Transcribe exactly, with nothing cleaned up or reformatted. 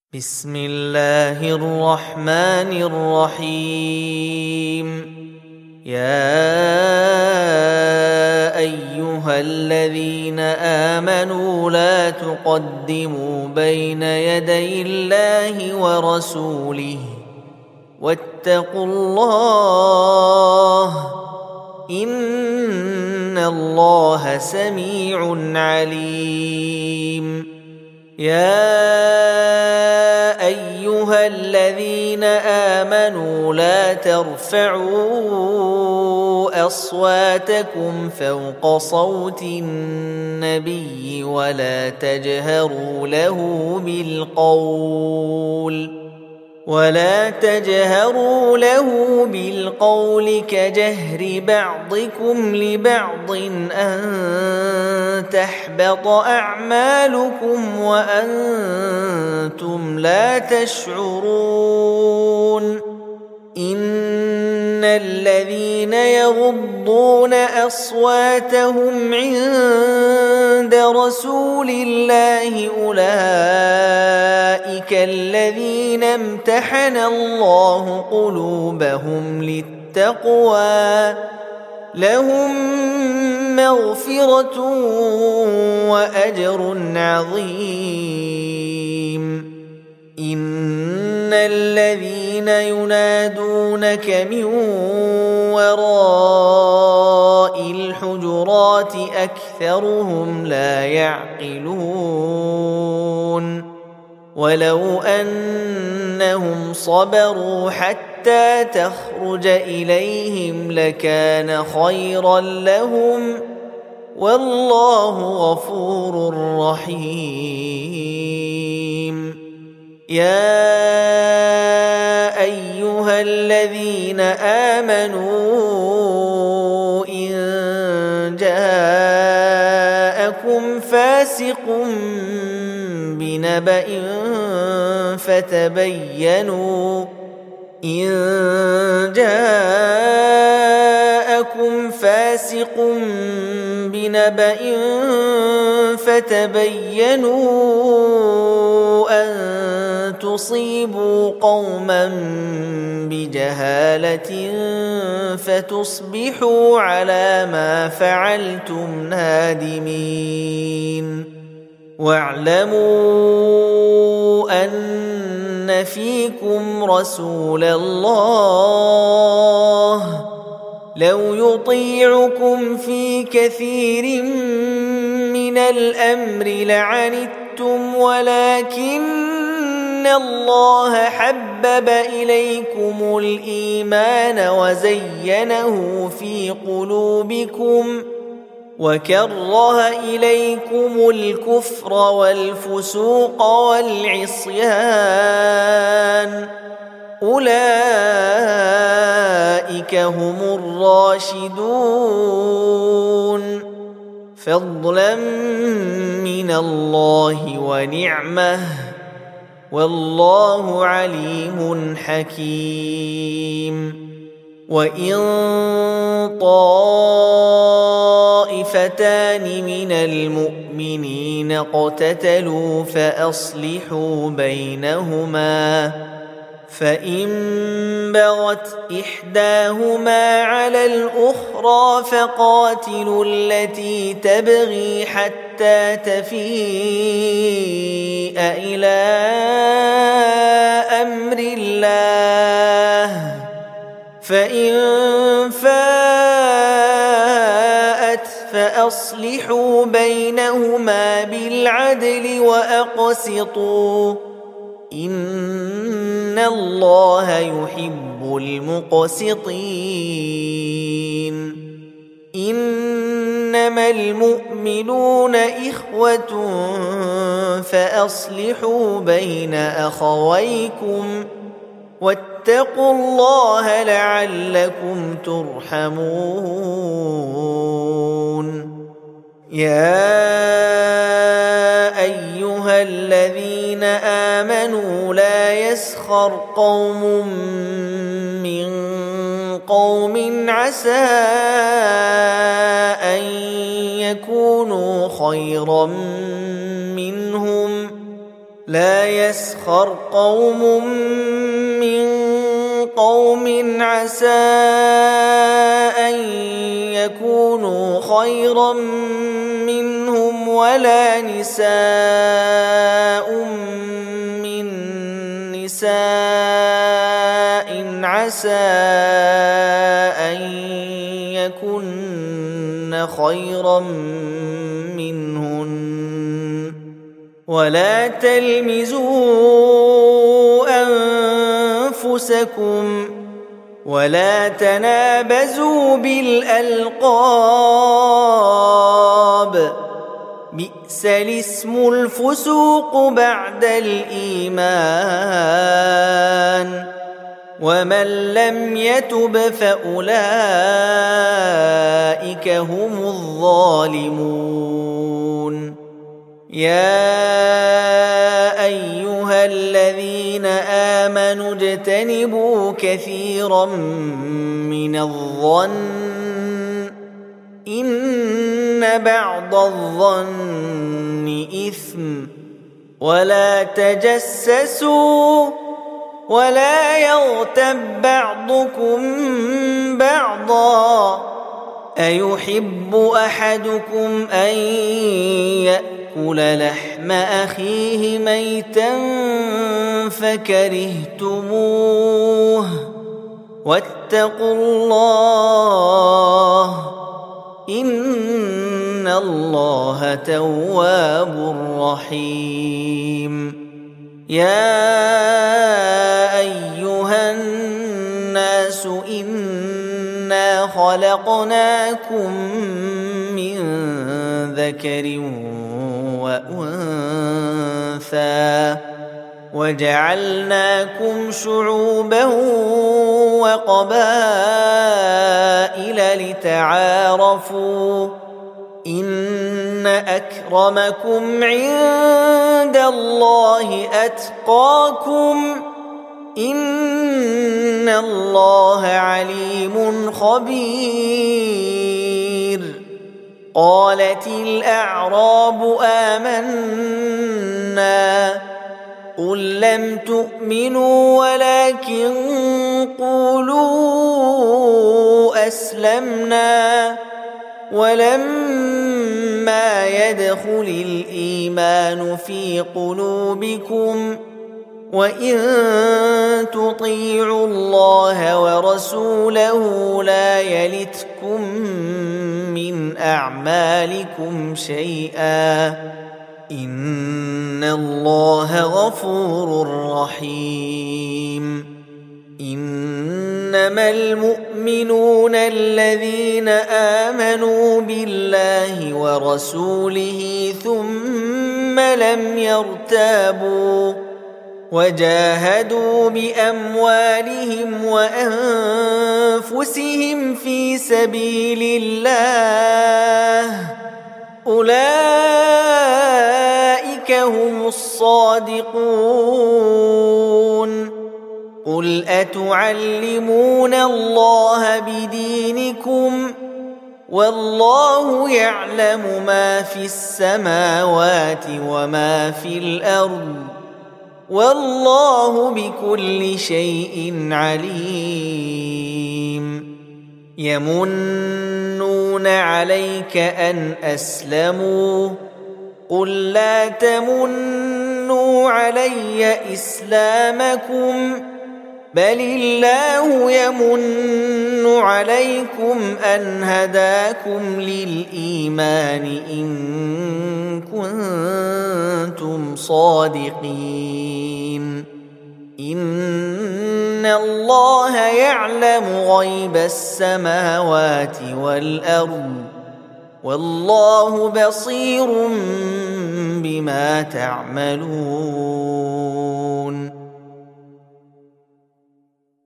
بسم الله الرحمن الرحيم. يا أيها الذين آمنوا لا تقدموا بين يدي الله ورسوله واتقوا الله إن الله سميع عليم. يا أيها الذين آمنوا لا ترفعوا أصواتكم فوق صوت النبي ولا تجهروا له بالقول ولا تجهروا له بالقول كجهر بعضكم لبعض أن تحبط أعمالكم وأنتم لا تشعرون. إن الذين يغضون أصواتهم عند رسول الله أولئك الذين امتحن الله قلوبهم للتقوى لهم مغفرة وأجر عظيم. إن الذين ينادونك من وراء الحجرات أكثرهم لا يعقلون. ولو أنهم صبروا حتى تخرج إليهم لكان خيرا لهم والله غفور رحيم. يا أيها الذين آمنوا إن جاءكم فاسق بنبأ فتبينوا إن جاءكم فاسق بنبأ فتبينوا أن تصيبوا قوما بجهالة فتصبحوا على ما فعلتم نادمين. واعلموا أن فيكم رسول الله لو يطيعكم في كثير من الأمر لعنتم ولكن الله حبب إليكم الإيمان وزينه في قلوبكم وكره إليكم الكفر والفسوق والعصيان أولئك هم الراشدون فضلا من الله ونعمه والله عليم حكيم. وإن طائفتان من المؤمنين اقتتلوا فأصلحوا بينهما فإن بغت إحداهما على الأخرى فقاتلوا التي تبغي حتى تفيء إلى أمر الله فإن فاءت فأصلحوا بينهما بالعدل وأقسطوا إن الله يحب المقسطين. إنما المؤمنون إخوة فأصلحوا بين أخويكم واتقوا الله لعلكم ترحمون. يا أيها الذين آمنوا لا يسخر قوم من قوم عسى أن يكونوا خيرا منهم لا يسخر قوم من قوم عسى أن يكونوا خيرا منهم ولا نساء من نساء عسى أن يكن خيرا منهن ولا تلمزوا أنفسكم ولا تنابزوا بالألقاب بئس الاسم الفسوق بعد الإيمان ومن لم يتب فأولئك هم الظالمون يا أيها الذين آمنوا اجتنبوا كثيرا من الظن إن بعض الظن إثم ولا تجسسوا ولا يغتب بعضكم بعضا أيحب أحدكم أن يأكل لحم أخيه ميتا فكرهتموه واتقوا الله إن الله تواب رحيم يا أيها الناس إنا خلقناكم من ذكر وأنثى وجعلناكم شعوبا وقبائل لتعارفوا إن أكرمكم عند الله أتقاكم إن الله عليم خبير قالت الأعراب آمنا قل لم تؤمنوا ولكن قولوا أسلمنا ولما يدخل الإيمان في قلوبكم وإن تطيعوا الله ورسوله لا يلتكم من أعمالكم شيئا إن الله غفور رحيم إنما المؤمنون الذين آمنوا بالله ورسوله ثم لم يرتابوا وجاهدوا بأموالهم وأنفسهم في سبيل الله أولئك هم الصادقون قل أتعلمون الله بدينكم والله يعلم ما في السماوات وما في الأرض والله بكل شيء عليم يمنون عليك أن أسلموا قل لا تمنوا علي إسلامكم بل الله يمن عليكم أن هداكم للإيمان إن كنتم صادقين إن الله يعلم غيب السماوات والأرض والله بصير بما تعملون